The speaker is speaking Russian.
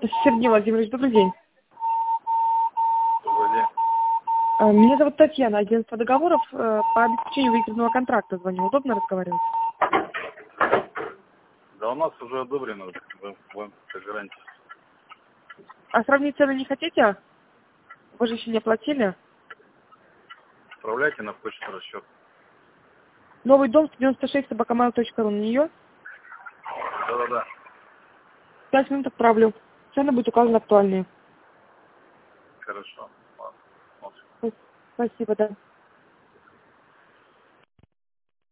Сергей Владимирович, добрый день. Добрый день. Меня зовут Татьяна, агентство договоров по обеспечению выигранного контракта. Звоню. Удобно разговаривать? Да у нас уже одобрено как гарантия. А сравнить цены не хотите? Вы же еще не оплатили. Отправляйте на почту расчет. Новый дом 96@mail.ru. На нее? Да-да-да. 5 минут отправлю. Цены будут указаны актуальные. Хорошо. Ладно. Смотрим. Спасибо, да.